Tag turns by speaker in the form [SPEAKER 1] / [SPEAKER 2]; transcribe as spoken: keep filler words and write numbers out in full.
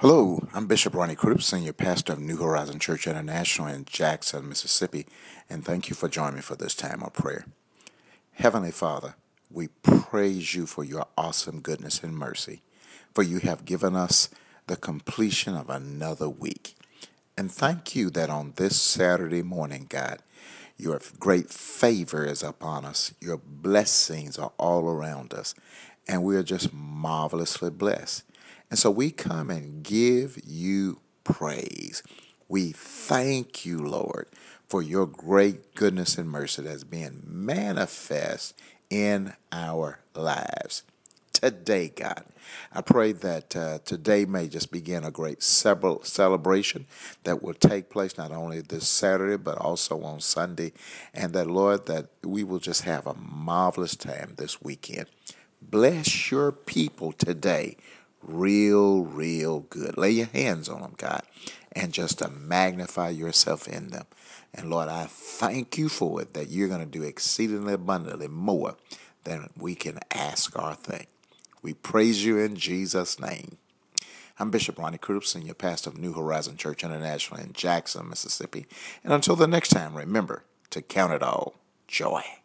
[SPEAKER 1] Hello, I'm Bishop Ronnie Croup, Senior Pastor of New Horizon Church International in Jackson, Mississippi, and thank you for joining me for this time of prayer. Heavenly Father, we praise you for your awesome goodness and mercy, for you have given us the completion of another week. And thank you that on this Saturday morning, God, your great favor is upon us. Your blessings are all around us, and we are just marvelously blessed. And so we come and give you praise. We thank you, Lord, for your great goodness and mercy that's being manifest in our lives today, God. I pray that uh, today may just begin a great several celebration that will take place not only this Saturday, but also on Sunday. And that, Lord, that we will just have a marvelous time this weekend. Bless your people today real, real good. Lay your hands on them, God, and just to magnify yourself in them. And Lord, I thank you for it, that you're going to do exceedingly abundantly more than we can ask or think. We praise you in Jesus' name. I'm Bishop Ronnie Croup, Senior Pastor of New Horizon Church International in Jackson, Mississippi. And until the next time, remember to count it all joy.